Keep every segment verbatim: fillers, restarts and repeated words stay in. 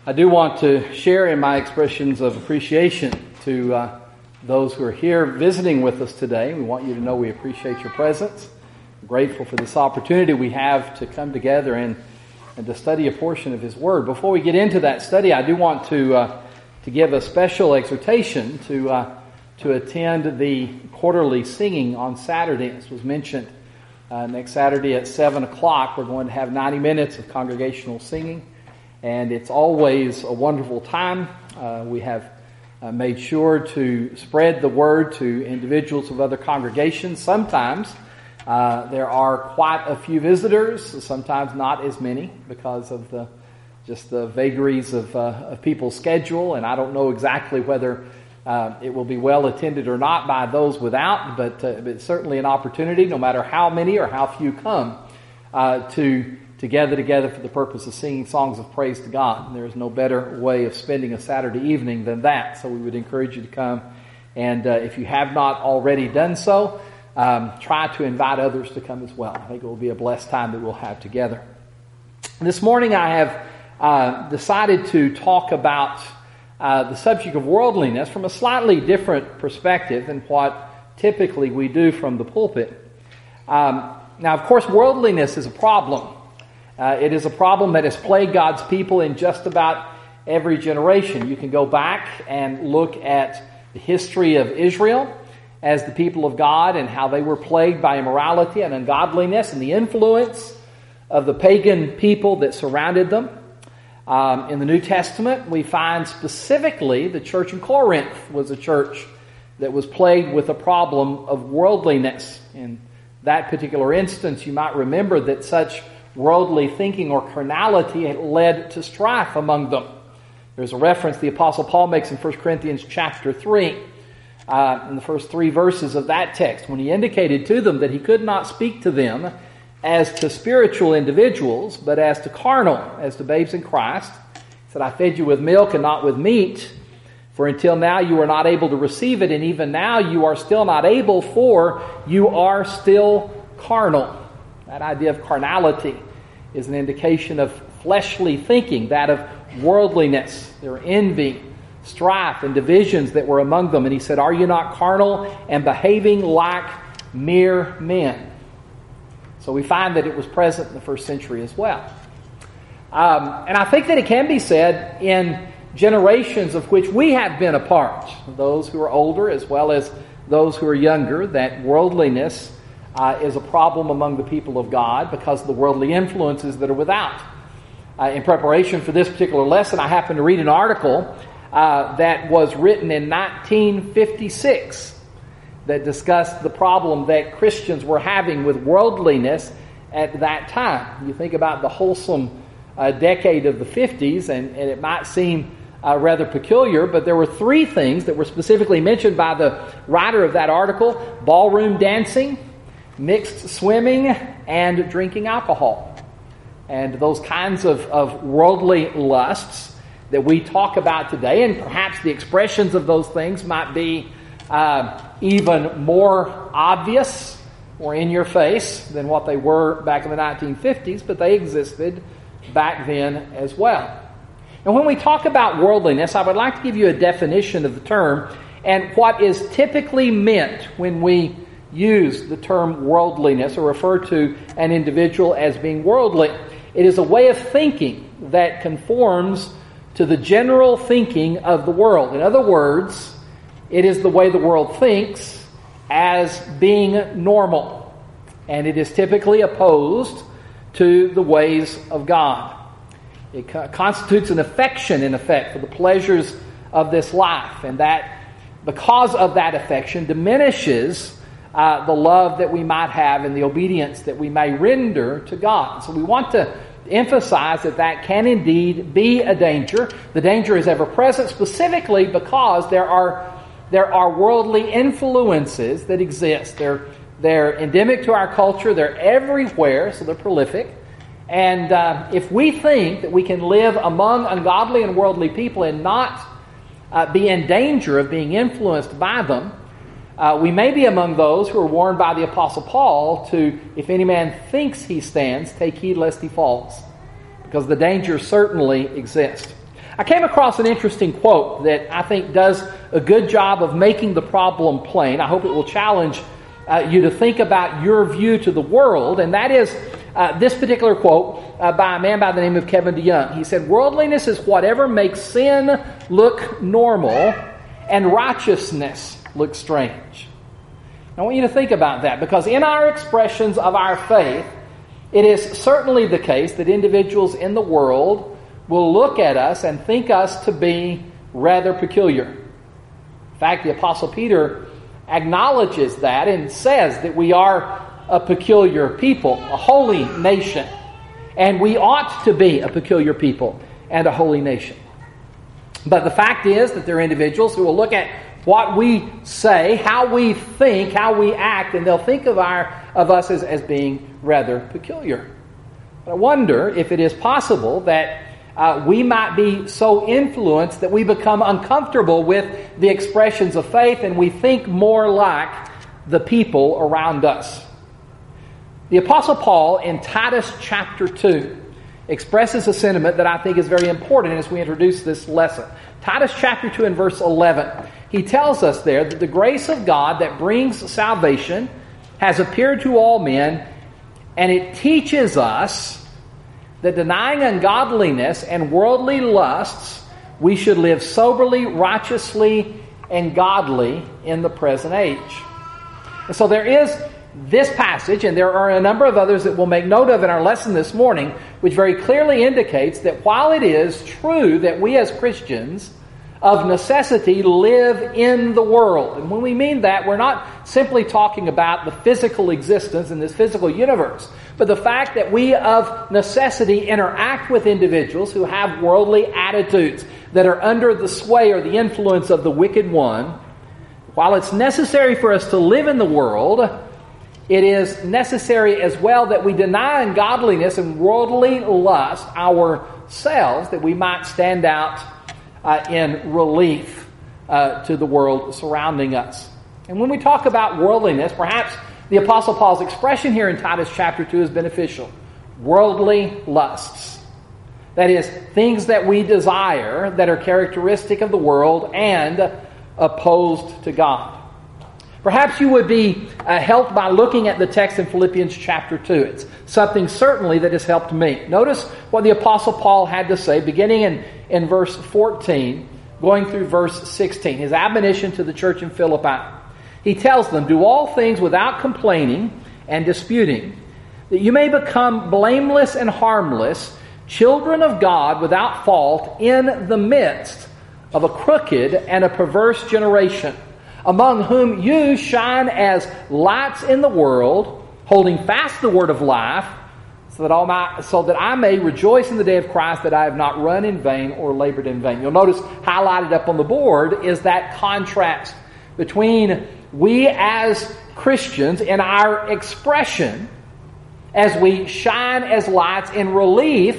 I do want to share in my expressions of appreciation to uh, those who are here visiting with us today. We want you to know we appreciate your presence. I'm grateful for this opportunity we have to come together and, and to study a portion of His Word. Before we get into that study, I do want to uh, to give a special exhortation to uh, to attend the quarterly singing on Saturday. This was mentioned uh, next Saturday at seven o'clock. We're going to have ninety minutes of congregational singing. And it's always a wonderful time. Uh, we have uh, made sure to spread the word to individuals of other congregations. Sometimes uh, there are quite a few visitors, sometimes not as many because of the just the vagaries of, uh, of people's schedule. And I don't know exactly whether uh, it will be well attended or not by those without, but, uh, but it's certainly an opportunity, no matter how many or how few come, uh, to to gather together for the purpose of singing songs of praise to God. And there is no better way of spending a Saturday evening than that. So we would encourage you to come. And uh, if you have not already done so, um, try to invite others to come as well. I think it will be a blessed time that we'll have together. This morning I have uh, decided to talk about uh, the subject of worldliness from a slightly different perspective than what typically we do from the pulpit. Um, now, of course, worldliness is a problem. Uh, it is a problem that has plagued God's people in just about every generation. You can go back and look at the history of Israel as the people of God and how they were plagued by immorality and ungodliness and the influence of the pagan people that surrounded them. Um, in the New Testament, we find specifically the church in Corinth was a church that was plagued with a problem of worldliness. In that particular instance, you might remember that such worldly thinking or carnality led to strife among them. There's a reference the Apostle Paul makes in First Corinthians chapter three, uh, in the first three verses of that text, when he indicated to them that he could not speak to them as to spiritual individuals, but as to carnal, as to babes in Christ. He said, I fed you with milk and not with meat, for until now you were not able to receive it, and even now you are still not able, for you are still carnal. That idea of carnality is an indication of fleshly thinking, that of worldliness. There were envy, strife, and divisions that were among them. And he said, are you not carnal and behaving like mere men? So we find that it was present in the first century as well. Um, and I think that it can be said in generations of which we have been a part, those who are older as well as those who are younger, that worldliness Uh, is a problem among the people of God because of the worldly influences that are without. Uh, in preparation for this particular lesson, I happened to read an article uh, that was written in nineteen fifty-six that discussed the problem that Christians were having with worldliness at that time. You think about the wholesome uh, decade of the fifties, and, and it might seem uh, rather peculiar, but there were three things that were specifically mentioned by the writer of that article: ballroom dancing, mixed swimming, and drinking alcohol. And those kinds of, of worldly lusts that we talk about today, and perhaps the expressions of those things might be uh, even more obvious or in your face than what they were back in the nineteen fifties, but they existed back then as well. And when we talk about worldliness, I would like to give you a definition of the term and what is typically meant when we use the term worldliness or refer to an individual as being worldly. It is a way of thinking that conforms to the general thinking of the world. In other words, it is the way the world thinks as being normal. And it is typically opposed to the ways of God. It co- constitutes an affection, in effect, for the pleasures of this life. And that, because of that affection, diminishes Uh, the love that we might have and the obedience that we may render to God. So we want to emphasize that that can indeed be a danger. The danger is ever present specifically because there are there are worldly influences that exist. They're, they're endemic to our culture. They're everywhere, so they're prolific. And uh, if we think that we can live among ungodly and worldly people and not uh, be in danger of being influenced by them, Uh, we may be among those who are warned by the Apostle Paul to, if any man thinks he stands, take heed lest he falls. Because the danger certainly exists. I came across an interesting quote that I think does a good job of making the problem plain. I hope it will challenge uh, you to think about your view to the world, and that is uh, this particular quote uh, by a man by the name of Kevin DeYoung. He said, "Worldliness is whatever makes sin look normal and righteousness look strange." I want you to think about that, because in our expressions of our faith, it is certainly the case that individuals in the world will look at us and think us to be rather peculiar. In fact, the Apostle Peter acknowledges that and says that we are a peculiar people, a holy nation. And we ought to be a peculiar people and a holy nation. But the fact is that there are individuals who will look at what we say, how we think, how we act, and they'll think of our of us as, as being rather peculiar. But I wonder if it is possible that uh, we might be so influenced that we become uncomfortable with the expressions of faith and we think more like the people around us. The Apostle Paul in Titus chapter two expresses a sentiment that I think is very important as we introduce this lesson. Titus chapter two and verse eleven. He tells us there that the grace of God that brings salvation has appeared to all men, and it teaches us that denying ungodliness and worldly lusts, we should live soberly, righteously, and godly in the present age. And so there is this passage, and there are a number of others that we'll make note of in our lesson this morning, which very clearly indicates that while it is true that we as Christians of necessity live in the world. And when we mean that, we're not simply talking about the physical existence in this physical universe, but the fact that we of necessity interact with individuals who have worldly attitudes that are under the sway or the influence of the wicked one. While it's necessary for us to live in the world, it is necessary as well that we deny ungodliness and worldly lust ourselves, that we might stand out Uh, in relief uh, to the world surrounding us. And when we talk about worldliness, perhaps the Apostle Paul's expression here in Titus chapter two is beneficial. Worldly lusts. That is, things that we desire that are characteristic of the world and opposed to God. Perhaps you would be uh, helped by looking at the text in Philippians chapter two. It's something certainly that has helped me. Notice what the Apostle Paul had to say, beginning in, in verse fourteen, going through verse sixteen. His admonition to the church in Philippi. He tells them, "Do all things without complaining and disputing, that you may become blameless and harmless, children of God without fault in the midst of a crooked and a perverse generation, among whom you shine as lights in the world, holding fast the word of life, so that, all my, so that I may rejoice in the day of Christ, that I have not run in vain or labored in vain." You'll notice highlighted up on the board is that contrast between we as Christians in our expression as we shine as lights in relief,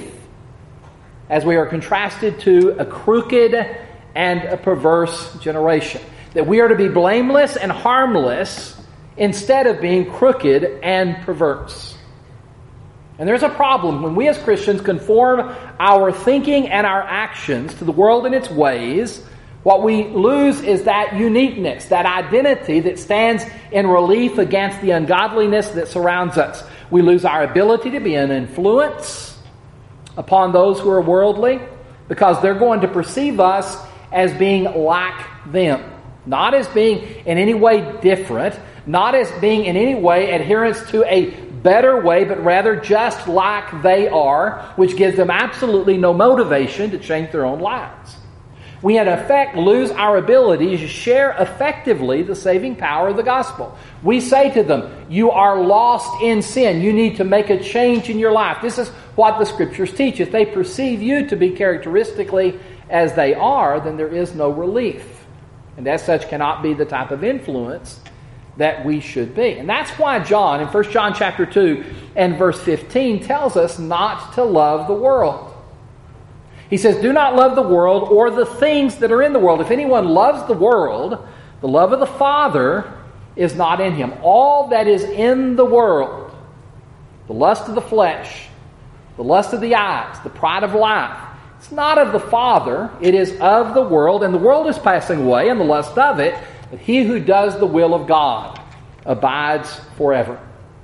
as we are contrasted to a crooked and a perverse generation. That we are to be blameless and harmless instead of being crooked and perverse. And there's a problem when we as Christians conform our thinking and our actions to the world and its ways. What we lose is that uniqueness, that identity that stands in relief against the ungodliness that surrounds us. We lose our ability to be an influence upon those who are worldly, because they're going to perceive us as being like them. Not as being in any way different, not as being in any way adherence to a better way, but rather just like they are, which gives them absolutely no motivation to change their own lives. We in effect lose our ability to share effectively the saving power of the gospel. We say to them, "You are lost in sin. You need to make a change in your life." This is what the Scriptures teach. If they perceive you to be characteristically as they are, then there is no relief. And as such cannot be the type of influence that we should be. And that's why John, in First John chapter two and verse fifteen, tells us not to love the world. He says, "Do not love the world or the things that are in the world. If anyone loves the world, the love of the Father is not in him. All that is in the world, the lust of the flesh, the lust of the eyes, the pride of life, It's not of the Father, it is of the world, and the world is passing away, and the lust of it, but he who does the will of God abides forever.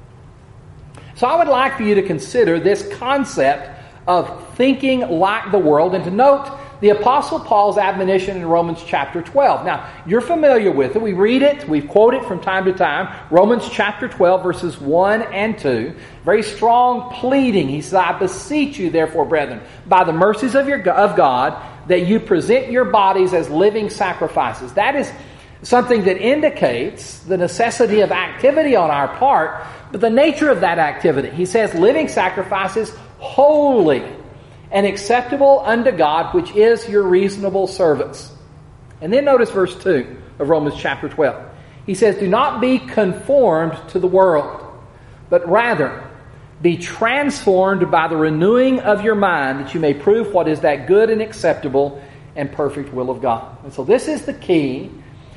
So I would like for you to consider this concept of thinking like the world, and to note the Apostle Paul's admonition in Romans chapter twelve. Now, you're familiar with it. We read it. We quote it from time to time. Romans chapter twelve, verses one and two. Very strong pleading. He says, I beseech you, therefore, brethren, by the mercies of, your, of God, that you present your bodies as living sacrifices. That is something that indicates the necessity of activity on our part, but the nature of that activity. He says, living sacrifices, holy and acceptable unto God, which is your reasonable service. And then notice verse two of Romans chapter twelve. He says, do not be conformed to the world, but rather be transformed by the renewing of your mind, that you may prove what is that good and acceptable and perfect will of God. And so this is the key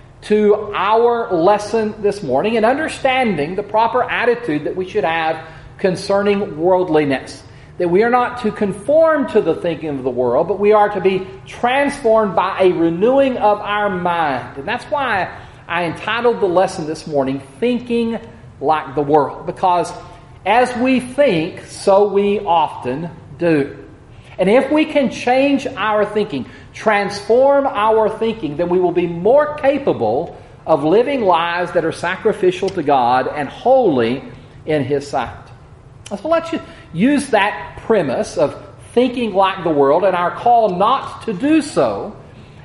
to our lesson this morning, in understanding the proper attitude that we should have concerning worldliness. That we are not to conform to the thinking of the world, but we are to be transformed by a renewing of our mind. And that's why I entitled the lesson this morning, Thinking Like the World. Because as we think, so we often do. And if we can change our thinking, transform our thinking, then we will be more capable of living lives that are sacrificial to God and holy in His sight. So let's use that premise of thinking like the world and our call not to do so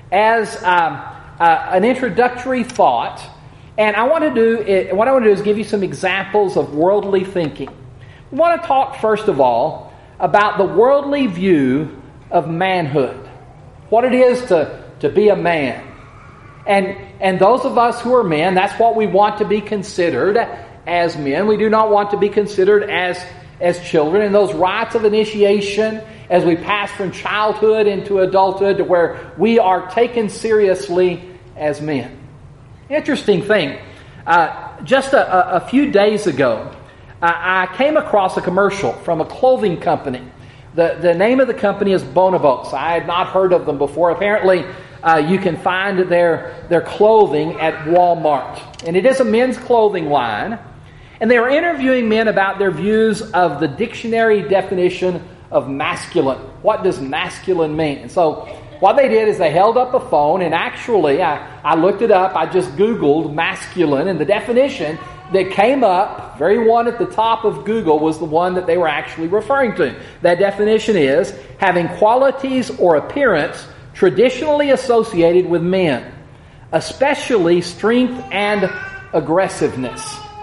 as um, uh, an introductory thought. And I want to do it, what I want to do is give you some examples of worldly thinking. We want to talk first of all about the worldly view of manhood. What it is to, to be a man. And, and those of us who are men, that's what we want to be considered as men. We do not want to be considered as, as children. And those rites of initiation, as we pass from childhood into adulthood, to where we are taken seriously as men. Interesting thing. Uh, just a, a few days ago, I, I came across a commercial from a clothing company. The, the name of the company is Bonobos. I had not heard of them before. Apparently, uh, you can find their, their clothing at Walmart. And it is a men's clothing line. And they were interviewing men about their views of the dictionary definition of masculine. What does masculine mean? And so what they did is they held up a phone, and actually I, I looked it up. I just Googled masculine, and the definition that came up, very one at the top of Google, was the one that they were actually referring to. That definition is having qualities or appearance traditionally associated with men, especially strength and aggressiveness.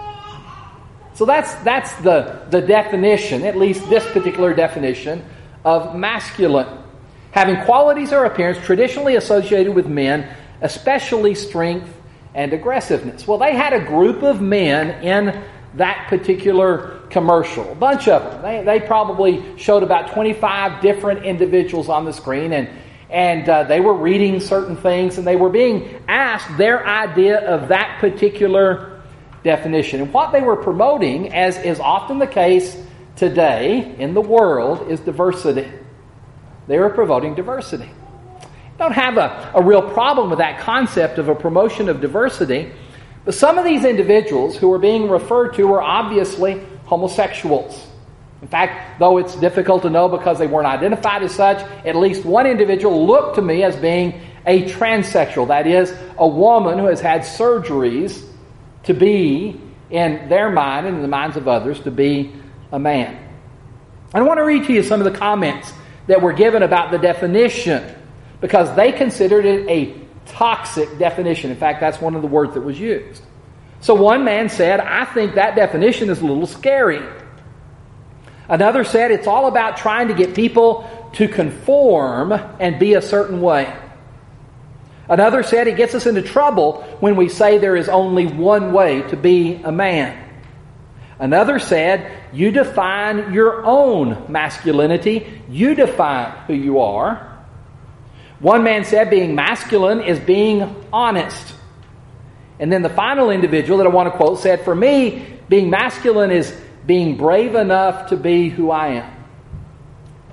So that's that's the, the definition, at least this particular definition, of masculine. Having qualities or appearance traditionally associated with men, especially strength and aggressiveness. Well, they had a group of men in that particular commercial. A bunch of them. They, they probably showed about twenty-five different individuals on the screen, and, and uh, they were reading certain things, and they were being asked their idea of that particular definition. And what they were promoting, as is often the case today in the world, is diversity. They were promoting diversity. Don't have a, a real problem with that concept of a promotion of diversity, but some of these individuals who were being referred to were obviously homosexuals. In fact, though it's difficult to know because they weren't identified as such, at least one individual looked to me as being a transsexual. That is, a woman who has had surgeries to be, in their mind and in the minds of others, to be a man. I want to read to you some of the comments that were given about the definition, because they considered it a toxic definition. In fact, that's one of the words that was used. So one man said, I think that definition is a little scary. Another said, it's all about trying to get people to conform and be a certain way. Another said, it gets us into trouble when we say there is only one way to be a man. Another said, you define your own masculinity. You define who you are. One man said being masculine is being honest. And then the final individual that I want to quote said, for me, being masculine is being brave enough to be who I am.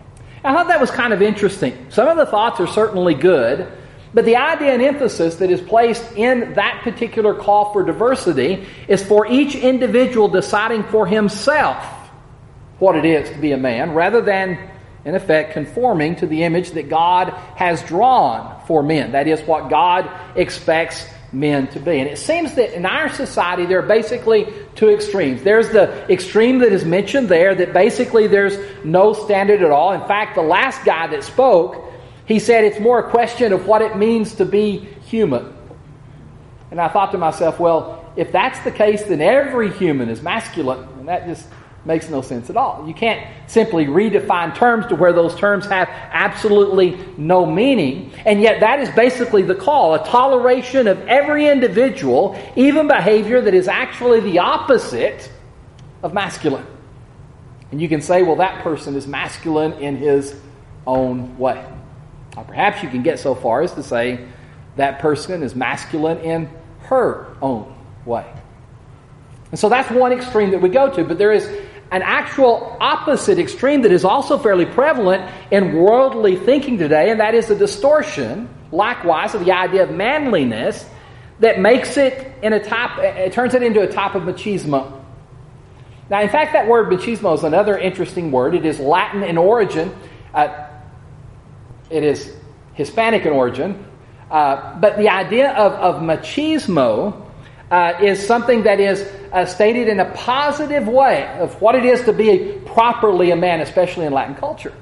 I thought that was kind of interesting. Some of the thoughts are certainly good, but the idea and emphasis that is placed in that particular call for diversity is for each individual deciding for himself what it is to be a man, rather than, in effect, conforming to the image that God has drawn for men. That is what God expects men to be. And it seems that in our society there are basically two extremes. There's the extreme that is mentioned there, that basically there's no standard at all. In fact, the last guy that spoke, he said it's more a question of what it means to be human. And I thought to myself, well, if that's the case, then every human is masculine. And that just makes no sense at all. You can't simply redefine terms to where those terms have absolutely no meaning. And yet that is basically the call, a toleration of every individual, even behavior that is actually the opposite of masculine. And you can say, well, that person is masculine in his own way. Or perhaps you can get so far as to say that person is masculine in her own way. And so that's one extreme that we go to. But there is an actual opposite extreme that is also fairly prevalent in worldly thinking today, and that is a distortion, likewise, of the idea of manliness that makes it in a type, it turns it into a type of machismo. Now, in fact, that word machismo is another interesting word. It is Latin in origin. Uh, it is Hispanic in origin. Uh, but the idea of, of machismo uh, is something that is uh, stated in a positive way of what it is to be properly a man, especially in Latin culture.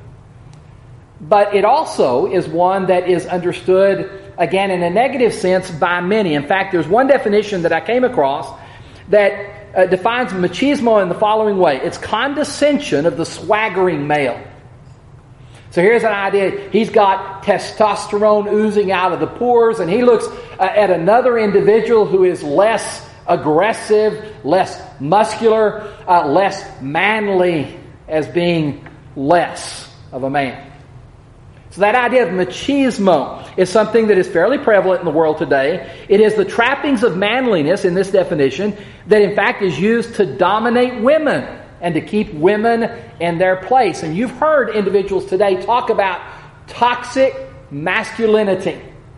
But it also is one that is understood, again, in a negative sense by many. In fact, there's one definition that I came across that uh, defines machismo in the following way. It's condescension of the swaggering male. So here's an idea. He's got testosterone oozing out of the pores, and he looks uh, at another individual who is less aggressive, less muscular, uh, less manly, as being less of a man. So that idea of machismo is something that is fairly prevalent in the world today. It is the trappings of manliness in this definition that in fact is used to dominate women and to keep women in their place. And you've heard individuals today talk about toxic masculinity.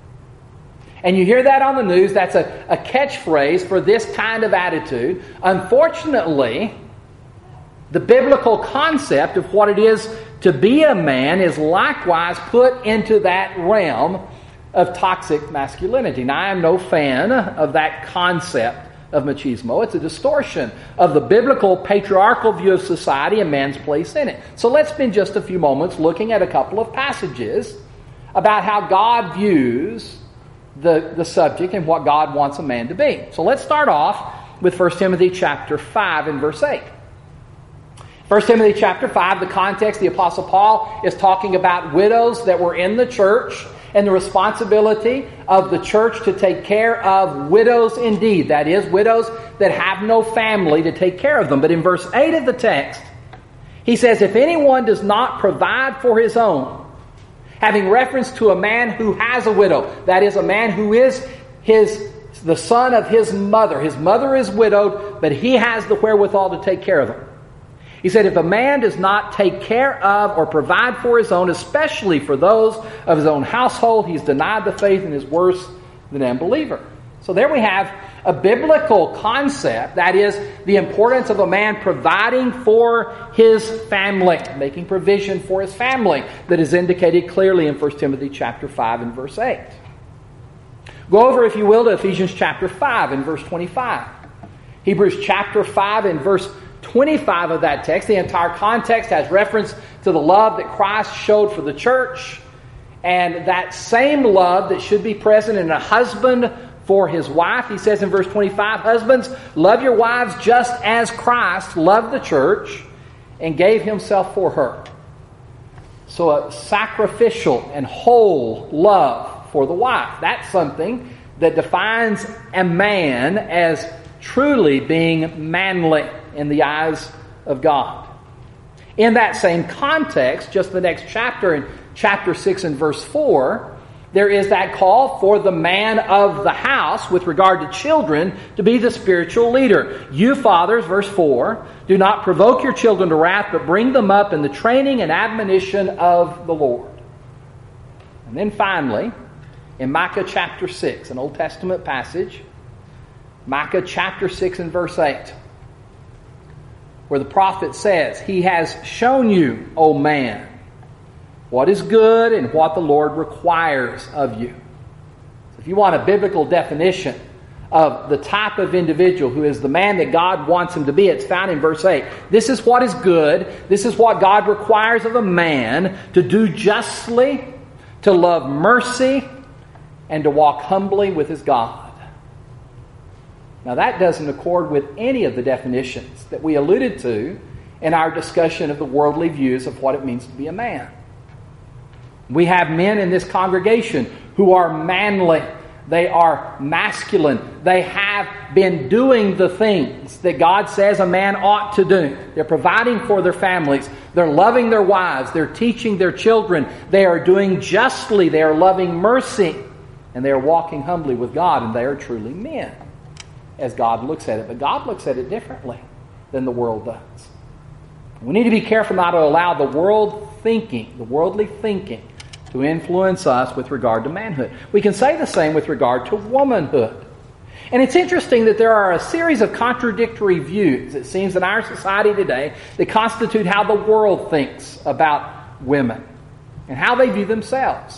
And you hear that on the news. That's a, a catchphrase for this kind of attitude. Unfortunately, the biblical concept of what it is to be a man is likewise put into that realm of toxic masculinity. Now, I am no fan of that concept of machismo. It's a distortion of the biblical patriarchal view of society and man's place in it. So let's spend just a few moments looking at a couple of passages about how God views the, the subject and what God wants a man to be. So let's start off with First Timothy chapter five and verse eight. First Timothy chapter five, the context, the Apostle Paul is talking about widows that were in the church and the responsibility of the church to take care of widows indeed. That is, widows that have no family to take care of them. But in verse eight of the text, he says, if anyone does not provide for his own, having reference to a man who has a widow, that is, a man who is his the son of his mother. His mother is widowed, but he has the wherewithal to take care of them. He said, if a man does not take care of or provide for his own, especially for those of his own household, he's denied the faith and is worse than an unbeliever. So there we have a biblical concept, that is, the importance of a man providing for his family, making provision for his family, that is indicated clearly in First Timothy chapter five and verse eight. Go over, if you will, to Ephesians chapter five and verse twenty-five. Hebrews chapter five and verse twenty-five of that text, the entire context has reference to the love that Christ showed for the church, and that same love that should be present in a husband for his wife. He says in verse twenty-five, husbands, love your wives just as Christ loved the church and gave himself for her. So a sacrificial and whole love for the wife. That's something that defines a man as truly being manly in the eyes of God. In that same context, just the next chapter, in chapter six and verse four, there is that call for the man of the house with regard to children to be the spiritual leader. You fathers, verse four, do not provoke your children to wrath, but bring them up in the training and admonition of the Lord. And then finally, in Micah chapter six, an Old Testament passage, Micah chapter six and verse eight, where the prophet says, He has shown you, O man, what is good and what the Lord requires of you. So if you want a biblical definition of the type of individual who is the man that God wants him to be, it's found in verse eight. This is what is good. This is what God requires of a man: to do justly, to love mercy, and to walk humbly with his God. Now that doesn't accord with any of the definitions that we alluded to in our discussion of the worldly views of what it means to be a man. We have men in this congregation who are manly. They are masculine. They have been doing the things that God says a man ought to do. They're providing for their families. They're loving their wives. They're teaching their children. They are doing justly. They are loving mercy. And they are walking humbly with God. And they are truly men, as God looks at it. But God looks at it differently than the world does. We need to be careful not to allow the world thinking, the worldly thinking, to influence us with regard to manhood. We can say the same with regard to womanhood. And it's interesting that there are a series of contradictory views, it seems, in our society today that constitute how the world thinks about women and how they view themselves.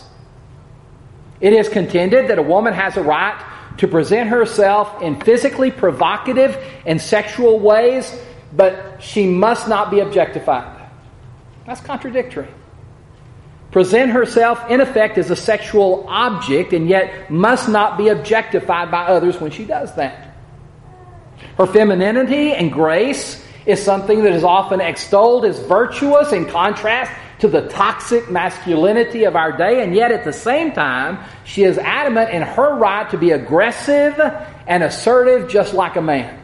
It is contended that a woman has a right to present herself in physically provocative and sexual ways, but she must not be objectified. That's contradictory. Present herself, in effect, as a sexual object, and yet must not be objectified by others when she does that. Her femininity and grace is something that is often extolled as virtuous in contrast to the toxic masculinity of our day, and yet at the same time, she is adamant in her right to be aggressive and assertive just like a man.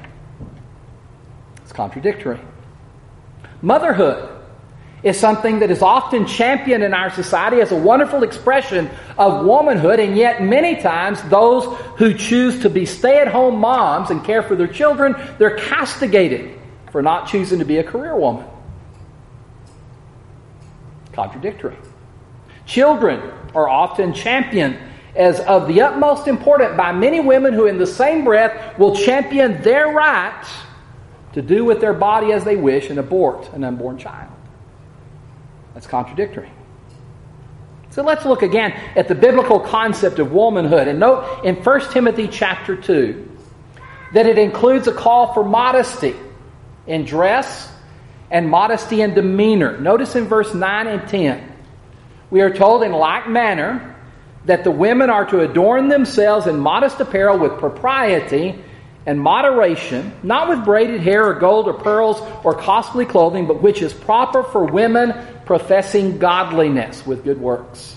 It's contradictory. Motherhood is something that is often championed in our society as a wonderful expression of womanhood, and yet many times those who choose to be stay-at-home moms and care for their children, they're castigated for not choosing to be a career woman. Contradictory. Children are often championed as of the utmost importance by many women who in the same breath will champion their right to do with their body as they wish and abort an unborn child. That's contradictory. So let's look again at the biblical concept of womanhood. And note in First Timothy chapter two that it includes a call for modesty in dress and modesty in demeanor. Notice in verse nine and ten, we are told in like manner that the women are to adorn themselves in modest apparel with propriety and moderation, not with braided hair or gold or pearls or costly clothing, but which is proper for women professing godliness with good works.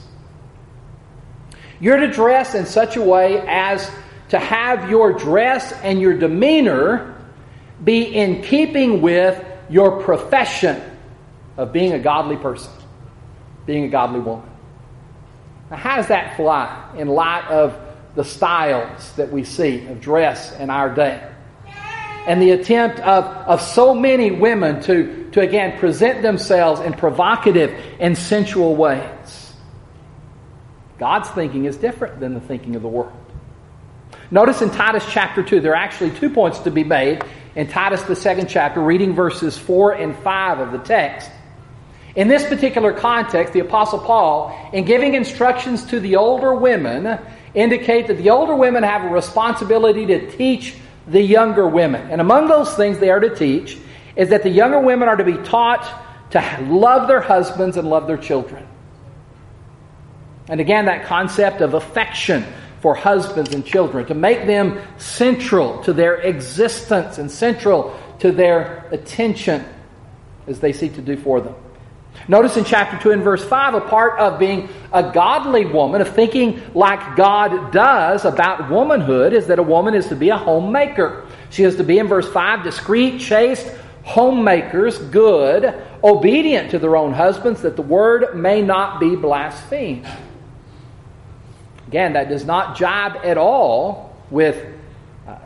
You're to dress in such a way as to have your dress and your demeanor be in keeping with your profession of being a godly person, being a godly woman. Now, how does that fly in light of the styles that we see of dress in our day? And the attempt of, of so many women to, to, again, present themselves in provocative and sensual ways. God's thinking is different than the thinking of the world. Notice in Titus chapter two, there are actually two points to be made in Titus the second chapter, reading verses four and five of the text. In this particular context, the Apostle Paul, in giving instructions to the older women, indicate that the older women have a responsibility to teach the younger women. And among those things they are to teach is that the younger women are to be taught to love their husbands and love their children. And again, that concept of affection for husbands and children, to make them central to their existence and central to their attention as they seek to do for them. Notice in chapter two and verse five, a part of being a godly woman, of thinking like God does about womanhood, is that a woman is to be a homemaker. She is to be, in verse five, discreet, chaste, homemakers, good, obedient to their own husbands, that the word may not be blasphemed. Again, that does not jibe at all with uh,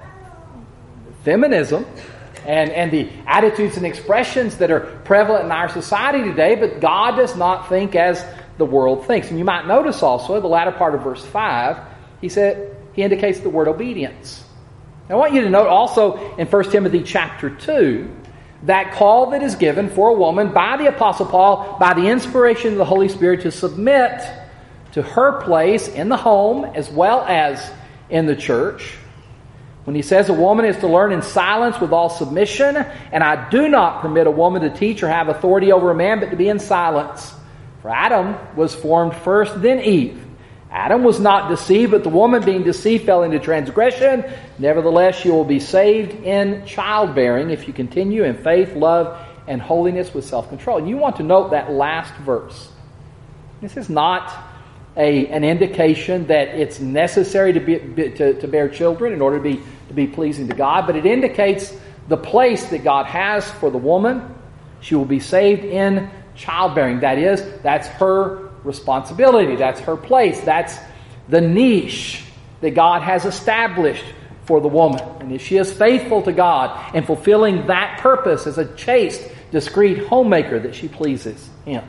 feminism and, and the attitudes and expressions that are prevalent in our society today, but God does not think as the world thinks. And you might notice also in the latter part of verse five, he said he indicates the word obedience. Now, I want you to note also in First Timothy chapter two, that call that is given for a woman by the Apostle Paul, by the inspiration of the Holy Spirit, to submit to her place in the home as well as in the church. When he says a woman is to learn in silence with all submission, and I do not permit a woman to teach or have authority over a man, but to be in silence. For Adam was formed first, then Eve. Adam was not deceived, but the woman being deceived fell into transgression. Nevertheless, she will be saved in childbearing if you continue in faith, love, and holiness with self-control. And you want to note that last verse. This is not a, an indication that it's necessary to, be, to, to bear children in order to be, to be pleasing to God, but it indicates the place that God has for the woman. She will be saved in childbearing. That is, that's her responsibility. That's her place. That's the niche that God has established for the woman. And if she is faithful to God and fulfilling that purpose as a chaste, discreet homemaker, that she pleases Him.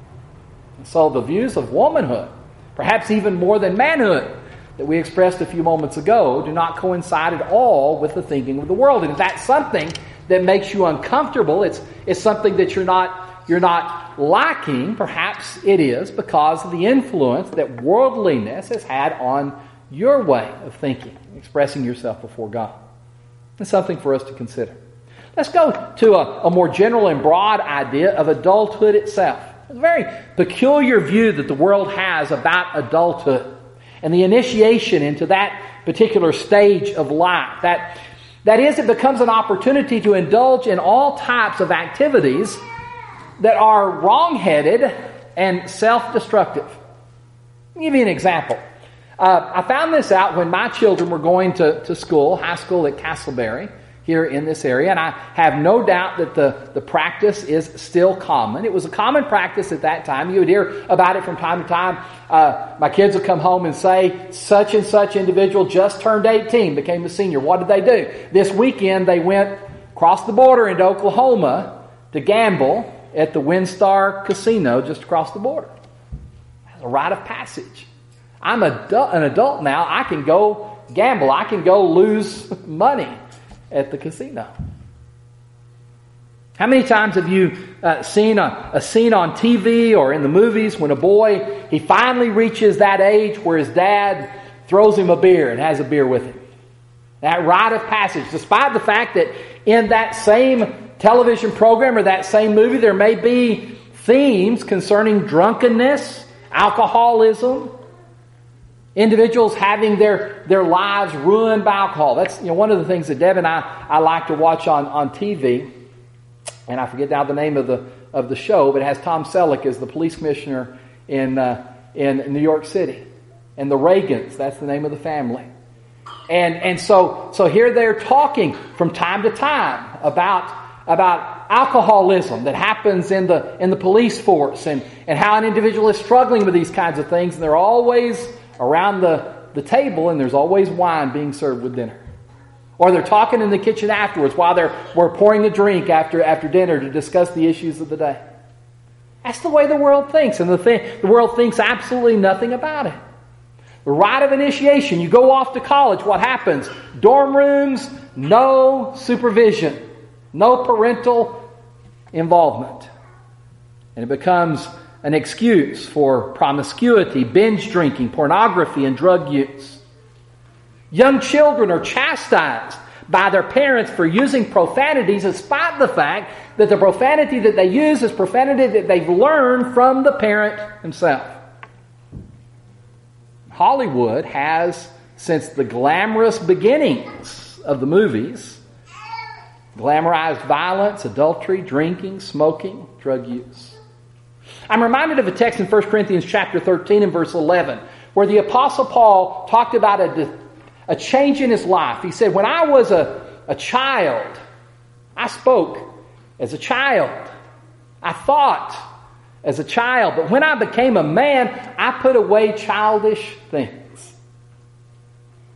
And so the views of womanhood, perhaps even more than manhood, that we expressed a few moments ago, do not coincide at all with the thinking of the world. And if that's something that makes you uncomfortable, it's, it's something that you're not You're not liking, perhaps it is because of the influence that worldliness has had on your way of thinking, expressing yourself before God. It's something for us to consider. Let's go to a, a more general and broad idea of adulthood itself. It's a very peculiar view that the world has about adulthood and the initiation into that particular stage of life. That, that is, it becomes an opportunity to indulge in all types of activities that are wrong-headed and self-destructive. I'll give you an example. Uh, I found this out when my children were going to, to school, high school at Castleberry, here in this area, and I have no doubt that the, the practice is still common. It was a common practice at that time. You would hear about it from time to time. Uh, my kids would come home and say, such and such individual just turned eighteen, became a senior. What did they do? This weekend they went across the border into Oklahoma to gamble at the WinStar Casino just across the border. That's a rite of passage. I'm a, an adult now. I can go gamble. I can go lose money at the casino. How many times have you uh, seen a, a scene on T V or in the movies when a boy, he finally reaches that age where his dad throws him a beer and has a beer with him? That rite of passage, despite the fact that in that same television program or that same movie, there may be themes concerning drunkenness, alcoholism, individuals having their, their lives ruined by alcohol. That's you know one of the things that Deb and I, I like to watch on, on T V. And I forget now the name of the of the show, but it has Tom Selleck as the police commissioner in uh, in New York City. And the Reagans, that's the name of the family. And and so so here they're talking from time to time about about alcoholism that happens in the in the police force and, and how an individual is struggling with these kinds of things. And they're always around the, the table and there's always wine being served with dinner. Or they're talking in the kitchen afterwards while they're we're pouring a drink after after dinner to discuss the issues of the day. That's the way the world thinks. And the, thing, the world thinks absolutely nothing about it. The rite of initiation, you go off to college, what happens? Dorm rooms, no supervision. No parental involvement. And it becomes an excuse for promiscuity, binge drinking, pornography, and drug use. Young children are chastised by their parents for using profanities, despite the fact that the profanity that they use is profanity that they've learned from the parent himself. Hollywood has, since the glamorous beginnings of the movies, glamorized violence, adultery, drinking, smoking, drug use. I'm reminded of a text in First Corinthians chapter thirteen and verse eleven, where the Apostle Paul talked about a, a change in his life. He said, when I was a, a child, I spoke as a child. I thought as a child. But when I became a man, I put away childish things.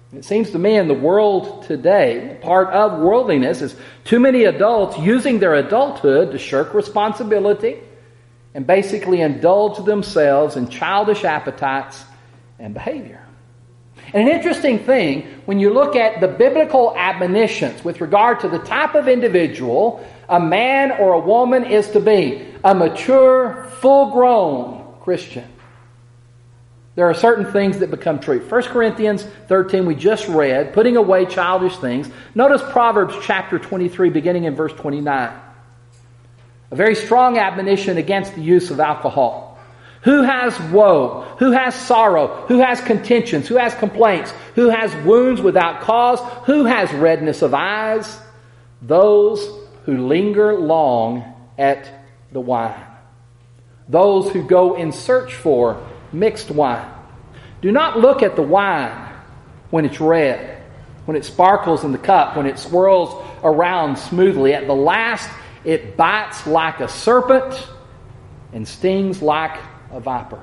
It seems to me in the world today, part of worldliness is too many adults using their adulthood to shirk responsibility and basically indulge themselves in childish appetites and behavior. And an interesting thing, when you look at the biblical admonitions with regard to the type of individual a man or a woman is to be, a mature, full-grown Christian, there are certain things that become true. First Corinthians thirteen, we just read, putting away childish things. Notice Proverbs chapter twenty-three, beginning in verse twenty-nine. A very strong admonition against the use of alcohol. Who has woe? Who has sorrow? Who has contentions? Who has complaints? Who has wounds without cause? Who has redness of eyes? Those who linger long at the wine. Those who go in search for mixed wine. Do not look at the wine when it's red, when it sparkles in the cup, when it swirls around smoothly. At the last, it bites like a serpent and stings like a viper.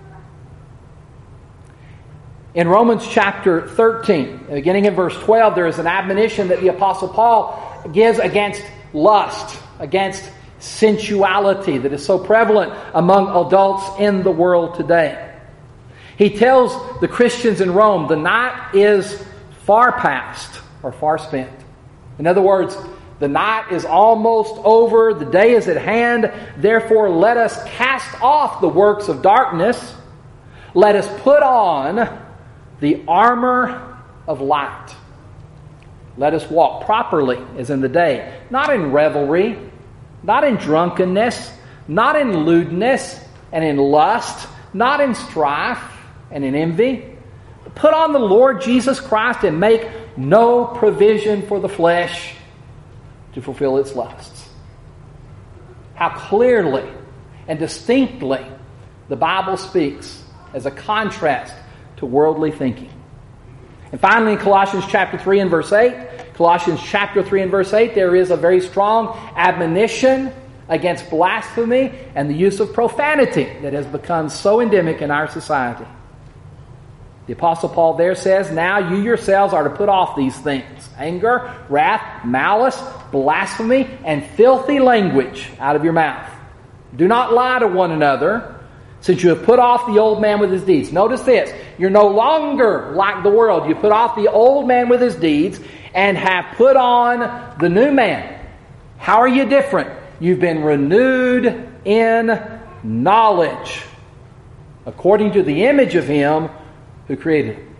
In Romans chapter thirteen, beginning in verse twelve, there is an admonition that the Apostle Paul gives against lust, against sensuality that is so prevalent among adults in the world today. He tells the Christians in Rome, the night is far past or far spent. In other words, the night is almost over, the day is at hand, therefore let us cast off the works of darkness, let us put on the armor of light. Let us walk properly as in the day, not in revelry, not in drunkenness, not in lewdness and in lust, not in strife and in envy. Put on the Lord Jesus Christ and make no provision for the flesh to fulfill its lusts. How clearly and distinctly the Bible speaks as a contrast to worldly thinking. And finally, in Colossians chapter three and verse eight, Colossians chapter three and verse eight, there is a very strong admonition against blasphemy and the use of profanity that has become so endemic in our society. The Apostle Paul there says, now you yourselves are to put off these things: anger, wrath, malice, blasphemy, and filthy language out of your mouth. Do not lie to one another, since you have put off the old man with his deeds. Notice this, you're no longer like the world. You put off the old man with his deeds and have put on the new man. How are you different? You've been renewed in knowledge, according to the image of him who created it.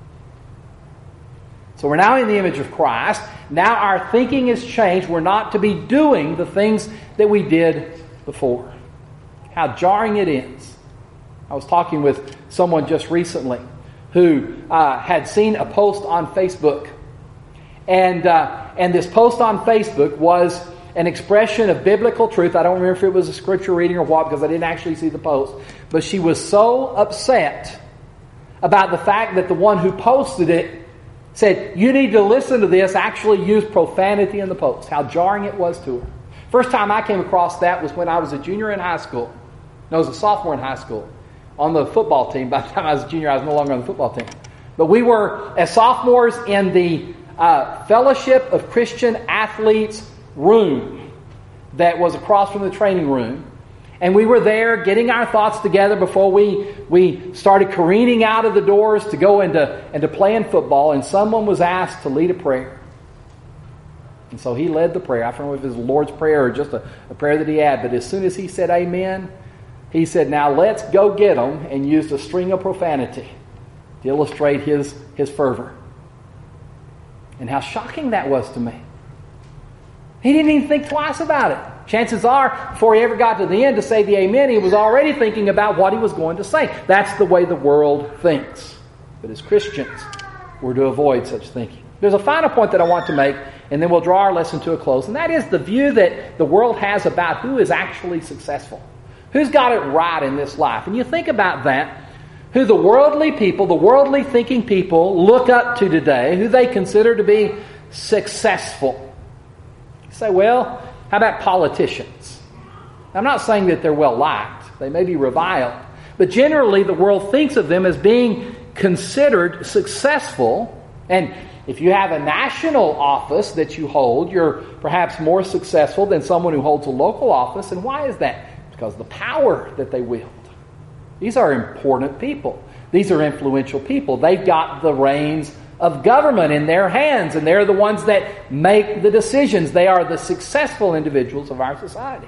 So we're now in the image of Christ. Now our thinking has changed. We're not to be doing the things that we did before. How jarring it is. I was talking with someone just recently who uh, had seen a post on Facebook. And, uh, and this post on Facebook was an expression of biblical truth. I don't remember if it was a scripture reading or what, because I didn't actually see the post. But she was so upset about the fact that the one who posted it said, you need to listen to this, actually use profanity in the post. How jarring it was to her. First time I came across that was when I was a junior in high school. No, I was a sophomore in high school on the football team. By the time I was a junior, I was no longer on the football team. But we were, as sophomores, in the uh, Fellowship of Christian Athletes room that was across from the training room. And we were there getting our thoughts together before we, we started careening out of the doors to go into, into playing football. And someone was asked to lead a prayer. And so he led the prayer. I don't know if it was the Lord's Prayer or just a, a prayer that he had. But as soon as he said amen, he said, now let's go get them, and used a string of profanity to illustrate his, his fervor. And how shocking that was to me. He didn't even think twice about it. Chances are, before he ever got to the end to say the amen, he was already thinking about what he was going to say. That's the way the world thinks. But as Christians, we're to avoid such thinking. There's a final point that I want to make, and then we'll draw our lesson to a close. And that is the view that the world has about who is actually successful. Who's got it right in this life? And you think about that, who the worldly people, the worldly thinking people look up to today, who they consider to be successful. You say, well, how about politicians? I'm not saying that they're well liked. They may be reviled. But generally the world thinks of them as being considered successful And if you have a national office that you hold, you're perhaps more successful than someone who holds a local office. And why is that? Because of the power that they wield. These are important people. These are influential people. They've got the reins of government in their hands, and they're the ones that make the decisions. They are the successful individuals of our society.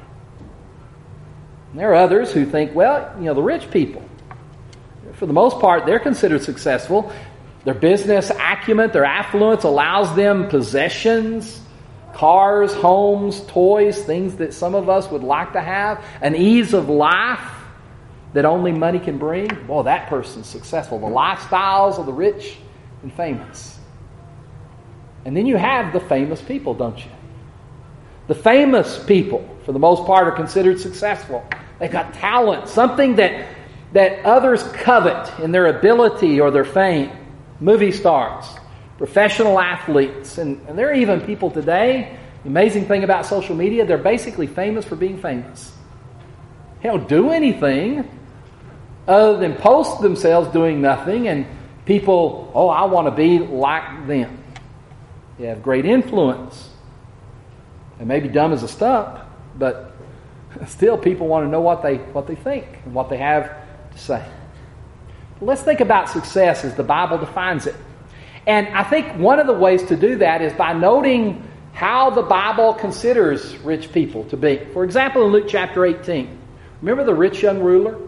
And there are others who think, well, you know, the rich people, for the most part, they're considered successful. Their business acumen, their affluence allows them possessions, cars, homes, toys, things that some of us would like to have, an ease of life that only money can bring. Boy, that person's successful. The lifestyles of the rich and famous. And then you have the famous people, don't you? The famous people, for the most part, are considered successful. They've got talent, something that, that others covet in their ability or their fame. Movie stars, professional athletes, and, and there are even people today, the amazing thing about social media, they're basically famous for being famous. They don't do anything other than post themselves doing nothing, and people, oh, I want to be like them. They have great influence. They may be dumb as a stump, but still people want to know what they what they think and what they have to say. Let's think about success as the Bible defines it. And I think one of the ways to do that is by noting how the Bible considers rich people to be. For example, in Luke chapter eighteen, remember the rich young ruler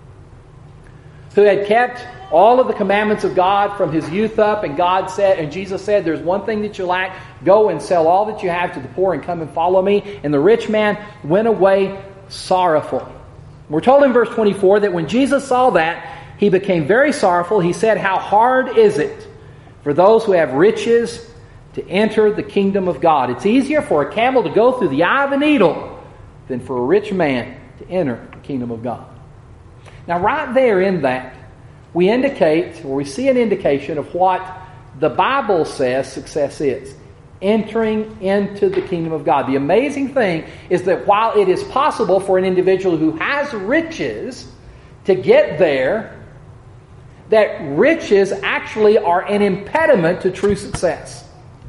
who had kept all of the commandments of God from his youth up, and God said, and Jesus said, there's one thing that you lack, go and sell all that you have to the poor and come and follow me. And the rich man went away sorrowful. We're told in verse twenty-four that when Jesus saw that, he became very sorrowful. He said, how hard is it for those who have riches to enter the kingdom of God? It's easier for a camel to go through the eye of a needle than for a rich man to enter the kingdom of God. Now, right there in that, we indicate, or we see an indication of what the Bible says success is. Entering into the kingdom of God. The amazing thing is that while it is possible for an individual who has riches to get there, that riches actually are an impediment to true success.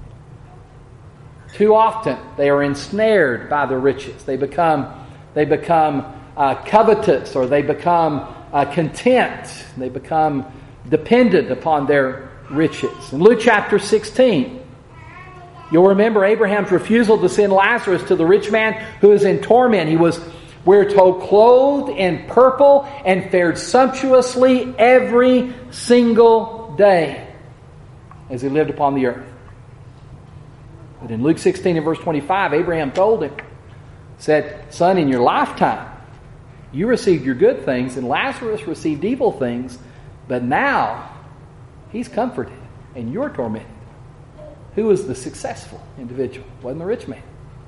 Too often they are ensnared by the riches. They become, they become uh, covetous, or they become uh, content. They become dependent upon their riches. In Luke chapter sixteen, you'll remember Abraham's refusal to send Lazarus to the rich man who is in torment. He was, we're told, clothed in purple and fared sumptuously every single day as he lived upon the earth. But in Luke sixteen and verse twenty-five, Abraham told him, said, son, in your lifetime you received your good things and Lazarus received evil things, but now he's comforted and you're tormented. Who was the successful individual? It wasn't the rich man.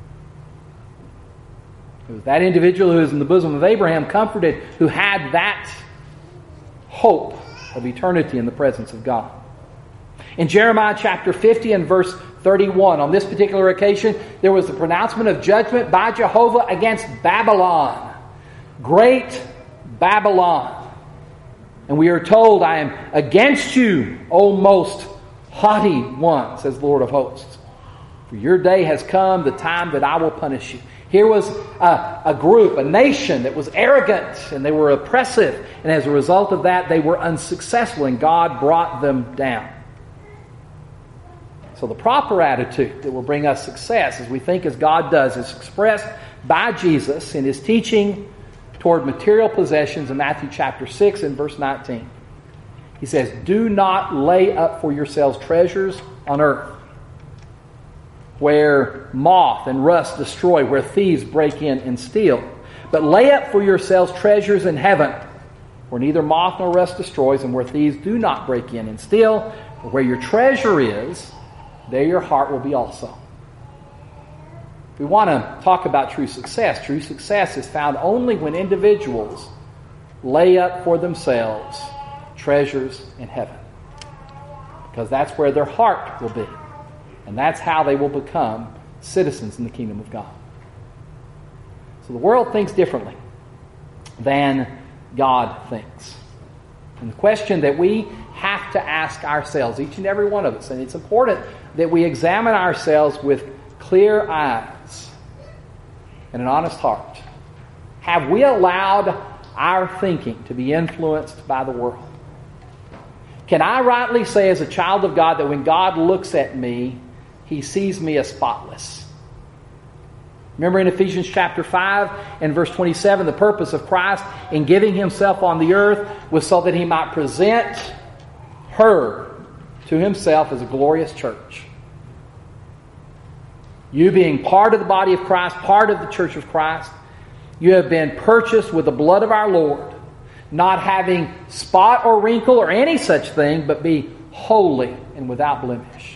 It was that individual who was in the bosom of Abraham, comforted, who had that hope of eternity in the presence of God. In Jeremiah chapter fifty and verse thirty-one, on this particular occasion, there was the pronouncement of judgment by Jehovah against Babylon. Great Babylon. And we are told, I am against you, O most haughty one, says the Lord of hosts. For your day has come, the time that I will punish you. Here was a, a group, a nation that was arrogant and they were oppressive. And as a result of that, they were unsuccessful and God brought them down. So the proper attitude that will bring us success, as we think as God does, is expressed by Jesus in His teaching toward material possessions in Matthew chapter six and verse nineteen. He says, do not lay up for yourselves treasures on earth, where moth and rust destroy, where thieves break in and steal. But lay up for yourselves treasures in heaven, where neither moth nor rust destroys, and where thieves do not break in and steal. For where your treasure is, there your heart will be also. We want to talk about true success. True success is found only when individuals lay up for themselves treasures in heaven, because that's where their heart will be. And that's how they will become citizens in the kingdom of God. So the world thinks differently than God thinks. And the question that we have have to ask ourselves, each and every one of us, and it's important that we examine ourselves with clear eyes and an honest heart. Have we allowed our thinking to be influenced by the world? Can I rightly say as a child of God that when God looks at me, He sees me as spotless? Remember in Ephesians chapter five and verse twenty-seven, the purpose of Christ in giving Himself on the earth was so that He might present her to Himself as a glorious church. You being part of the body of Christ, part of the church of Christ, you have been purchased with the blood of our Lord, not having spot or wrinkle or any such thing, but be holy and without blemish.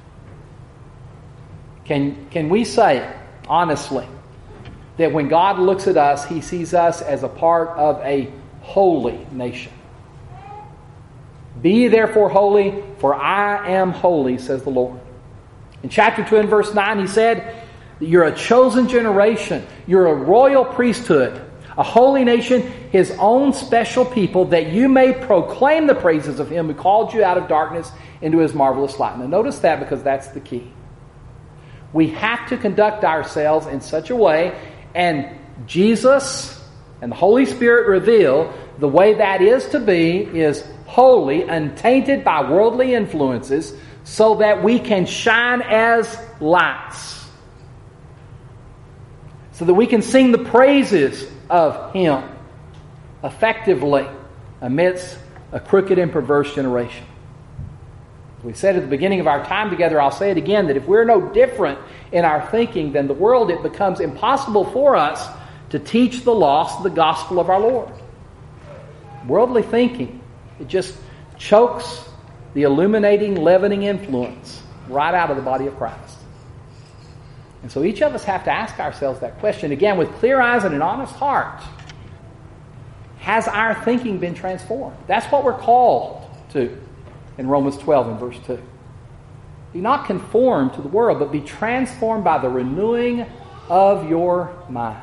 Can, can we say honestly that when God looks at us, He sees us as a part of a holy nation? Be ye therefore holy, for I am holy, says the Lord. In chapter two and verse nine, He said that you're a chosen generation, you're a royal priesthood, a holy nation, His own special people, that you may proclaim the praises of Him who called you out of darkness into His marvelous light. Now notice that, because that's the key. We have to conduct ourselves in such a way, and Jesus and the Holy Spirit reveal the way that is to be is holy, untainted by worldly influences, so that we can shine as lights. So that we can sing the praises of Him effectively amidst a crooked and perverse generation. We said at the beginning of our time together, I'll say it again, that if we're no different in our thinking than the world, it becomes impossible for us to teach the lost the gospel of our Lord. Worldly thinking, it just chokes the illuminating, leavening influence right out of the body of Christ. And so each of us have to ask ourselves that question, again, with clear eyes and an honest heart. Has our thinking been transformed? That's what we're called to in Romans twelve and verse two. Be not conformed to the world, but be transformed by the renewing of your mind.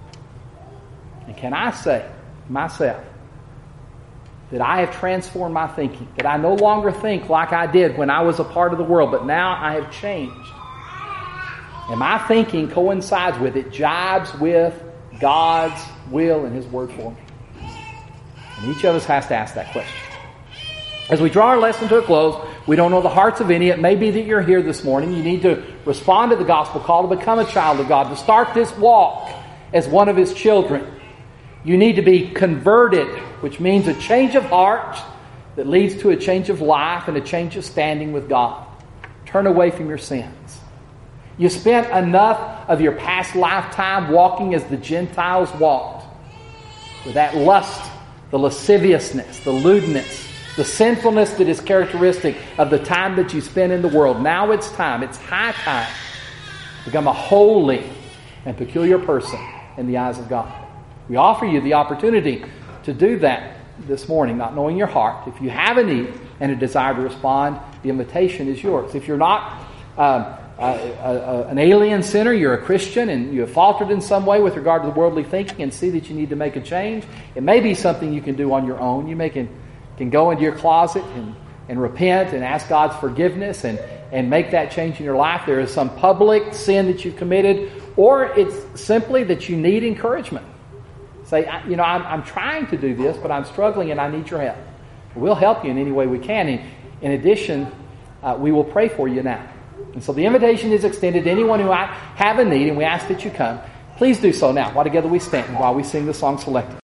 And can I say myself that I have transformed my thinking, that I no longer think like I did when I was a part of the world, but now I have changed. And my thinking coincides with it, jibes with God's will and His Word for me. And each of us has to ask that question. As we draw our lesson to a close, we don't know the hearts of any. It may be that you're here this morning. You need to respond to the gospel call to become a child of God, to start this walk as one of His children. You need to be converted, which means a change of heart that leads to a change of life and a change of standing with God. Turn away from your sins. You spent enough of your past lifetime walking as the Gentiles walked, with that lust, the lasciviousness, the lewdness, the sinfulness that is characteristic of the time that you spent in the world. Now it's time, it's high time to become a holy and peculiar person in the eyes of God. We offer you the opportunity to do that this morning, not knowing your heart. If you have a need and a desire to respond, the invitation is yours. If you're not uh, uh, uh, an alien sinner, you're a Christian, and you have faltered in some way with regard to the worldly thinking and see that you need to make a change, it may be something you can do on your own. You may can, can go into your closet and, and repent and ask God's forgiveness and, and make that change in your life. There is some public sin that you've committed, or it's simply that you need encouragement. Say, you know, I'm, I'm trying to do this, but I'm struggling and I need your help. We'll help you in any way we can. And in addition, uh, we will pray for you now. And so the invitation is extended to anyone who might have a need, and we ask that you come. Please do so now, while together we stand and while we sing the song selected.